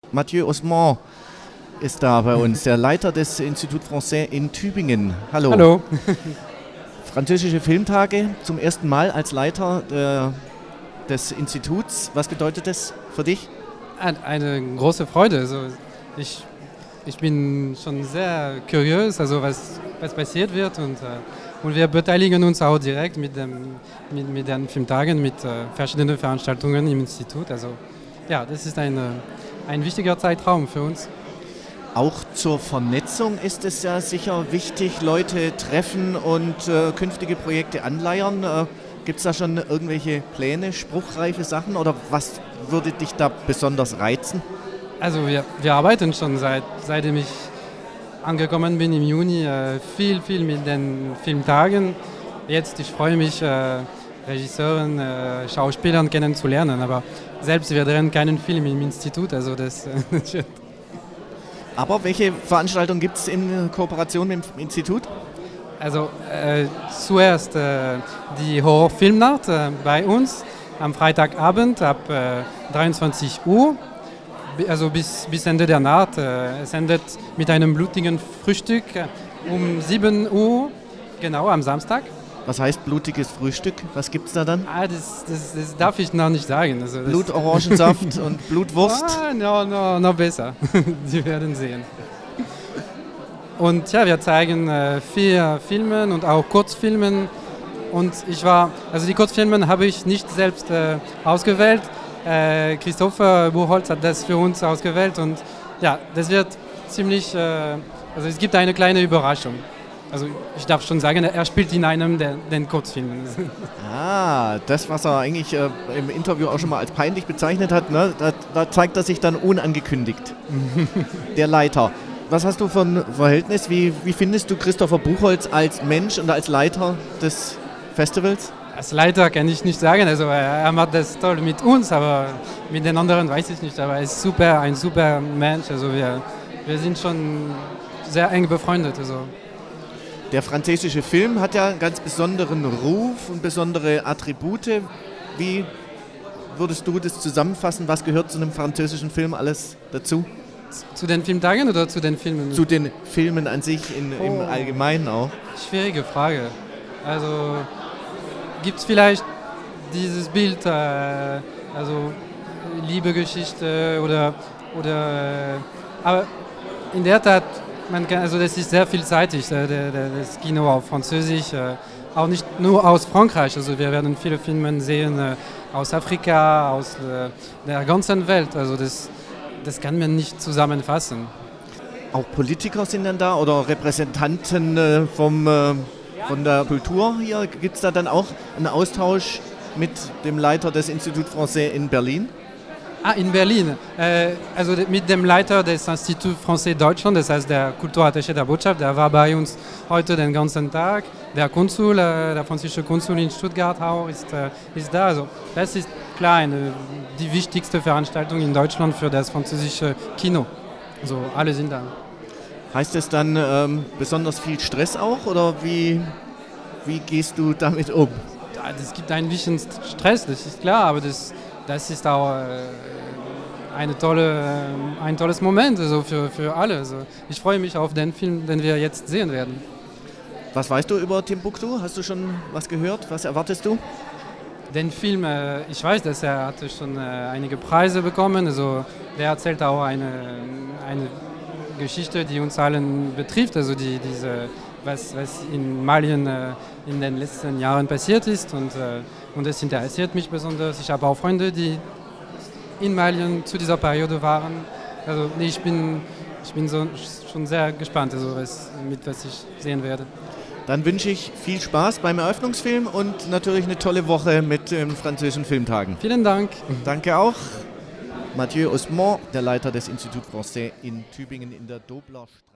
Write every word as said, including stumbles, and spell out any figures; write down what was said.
Mathieu Osmond ist da bei uns, der Leiter des Institut Français in Tübingen. Hallo. Hallo. Französische Filmtage zum ersten Mal als Leiter der, des Instituts. Was bedeutet das für dich? Eine große Freude. Also ich, ich bin schon sehr curiös, also was, was passiert wird. Und, äh, und wir beteiligen uns auch direkt mit, dem, mit, mit den Filmtagen, mit äh, verschiedenen Veranstaltungen im Institut. Also ja, das ist ein, ein wichtiger Zeitraum für uns. Auch zur Vernetzung ist es ja sicher wichtig, Leute treffen und äh, künftige Projekte anleiern. Äh, Gibt es da schon irgendwelche Pläne, spruchreife Sachen oder was würde dich da besonders reizen? Also wir, wir arbeiten schon seit, seitdem ich angekommen bin im Juni äh, viel, viel mit den Filmtagen. Jetzt, ich freue mich, äh, Regisseuren, äh, Schauspielern kennenzulernen, aber selbst wir drehen keinen Film im Institut, also das äh, Aber welche Veranstaltungen gibt es in Kooperation mit dem Institut? Also äh, zuerst äh, die Horrorfilmnacht äh, bei uns am Freitagabend ab äh, dreiundzwanzig Uhr, also bis, bis Ende der Nacht. Äh, es endet mit einem blutigen Frühstück äh, um sieben Uhr, genau am Samstag. Was heißt blutiges Frühstück? Was gibt es da dann? Ah, das, das, das darf ich noch nicht sagen. Also Blutorangensaft und Blutwurst? Ah, no, no, noch besser. Sie werden sehen. Und ja, wir zeigen äh, vier Filme und auch Kurzfilme. Und ich war, also die Kurzfilme habe ich nicht selbst äh, ausgewählt. Äh, Christopher Buchholz hat das für uns ausgewählt. Und ja, das wird ziemlich, äh, also es gibt eine kleine Überraschung. Also ich darf schon sagen, er spielt in einem der den Kurzfilmen. Ah, das, was er eigentlich äh, im Interview auch schon mal als peinlich bezeichnet hat, ne, da, da zeigt er sich dann unangekündigt. Der Leiter. Was hast du für ein Verhältnis? Wie, wie findest du Christopher Buchholz als Mensch und als Leiter des Festivals? Als Leiter kann ich nicht sagen, also er macht das toll mit uns, aber mit den anderen weiß ich nicht. Aber er ist super, ein super Mensch, also wir, wir sind schon sehr eng befreundet. Also. Der französische Film hat ja einen ganz besonderen Ruf und besondere Attribute. Wie würdest du das zusammenfassen? Was gehört zu einem französischen Film alles dazu? Zu den Filmtagen oder zu den Filmen? Zu den Filmen an sich in, oh. im Allgemeinen auch. Schwierige Frage. Also gibt es vielleicht dieses Bild, äh, also Liebegeschichte oder, oder äh, aber in der Tat, man kann, also das ist sehr vielseitig, äh, der, der, das Kino auf Französisch, äh, auch nicht nur aus Frankreich, also wir werden viele Filme sehen äh, aus Afrika, aus äh, der ganzen Welt, also das Das kann man nicht zusammenfassen. Auch Politiker sind dann da oder Repräsentanten äh, vom, äh, von der Kultur hier? Gibt es da dann auch einen Austausch mit dem Leiter des Institut Français in Berlin? Ah, in Berlin. Äh, also mit dem Leiter des Institut Français Deutschland, das heißt der Kulturattaché der Botschaft, der war bei uns heute den ganzen Tag. Der Konsul, äh, der französische Konsul in Stuttgart auch ist, äh, ist da. Also das ist klar eine, die wichtigste Veranstaltung in Deutschland für das französische Kino. Also alle sind da. Heißt das dann ähm, besonders viel Stress auch oder wie, wie gehst du damit um? Ja, es gibt ein bisschen Stress, das ist klar, aber das, das ist auch äh, eine tolle, äh, ein tolles Moment also für, für alle. Also ich freue mich auf den Film, den wir jetzt sehen werden. Was weißt du über Timbuktu? Hast du schon was gehört? Was erwartest du? Den Film, äh, ich weiß, dass er hatte schon äh, einige Preise bekommen. Also der erzählt auch eine, eine Geschichte, die uns allen betrifft. Also die, diese, was, was in Mali äh, in den letzten Jahren passiert ist. Und, äh, und das interessiert mich besonders. Ich habe auch Freunde, die in Mali zu dieser Periode waren. Also nee, ich bin, ich bin so, schon sehr gespannt, also was, mit was ich sehen werde. Dann wünsche ich viel Spaß beim Eröffnungsfilm und natürlich eine tolle Woche mit den französischen Filmtagen. Vielen Dank. Danke auch. Mathieu Osmond, der Leiter des Institut Français in Tübingen in der Dobler Straße.